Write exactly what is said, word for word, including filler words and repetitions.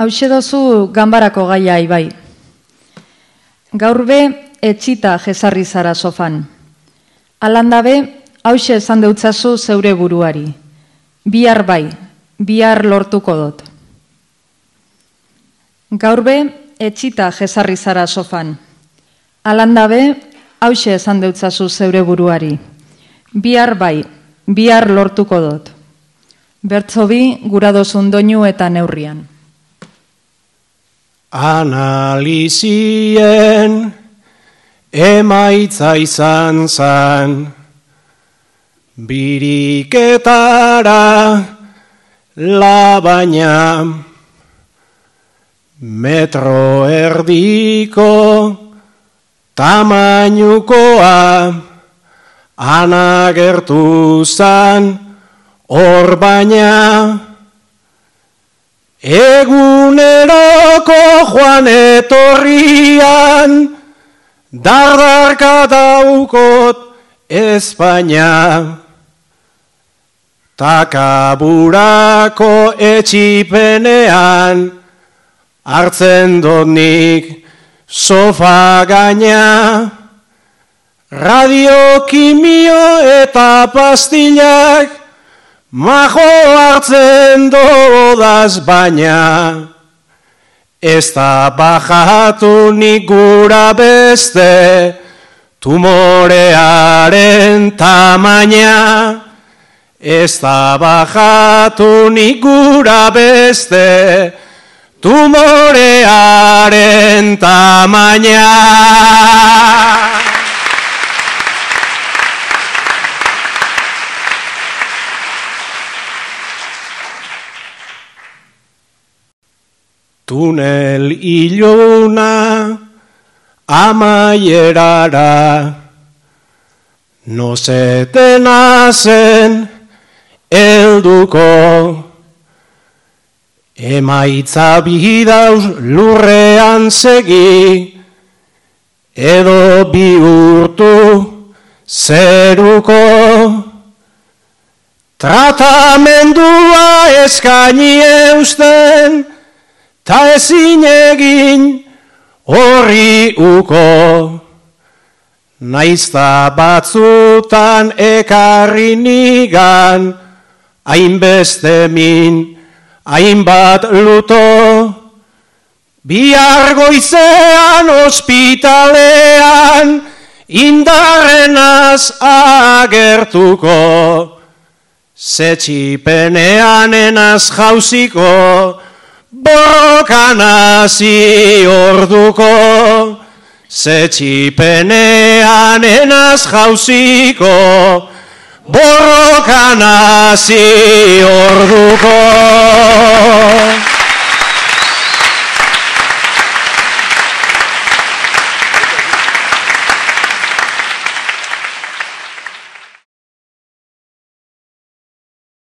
hauxe dozu ganbarako gaia ibai. Gaur be, etxita jesarri zara sofan. Alanda be, hauxe esan deutzazu zeure buruari. Bihar bai, bihar lortuko dut. Gaur be, etxita jesarri zara sofan. Alanda be, hauxe esan deutzazu zeure buruari. Bihar bai, bihar lortuko dut. Bertzo bi, guradozun doinu eta neurrian. Analizien emaitza izan zan, biriketara labaina, metro erdiko tamainukoa, anagertu zan hor baina, eguneroko joan etorrian, dardarka daukot Espainia. Takaburako etxipenean, hartzen dut nik sofa gaina, radiokimio eta pastillak, majo hartzen dodaz baina, ez da bajatu nik gura beste, tumorearen tamaina, ez da bajatu nik gura beste, tumorearen tamaina. Tunel iluna amaierara, nozetena zen elduko, emaitza bidauz lurrean segi, edo bihurtu zeruko, tratamendua eskaini eusten, ta ezin egin horri uko, naizta batzutan ekarri nigan, hainbeste min, hainbat luto, bihar goizean ospitalean, indarrenaz agertuko, zetxipenean enaz jauziko, borrokan hasi orduko, zetxipenean enaz jauziko, borrokan hasi orduko.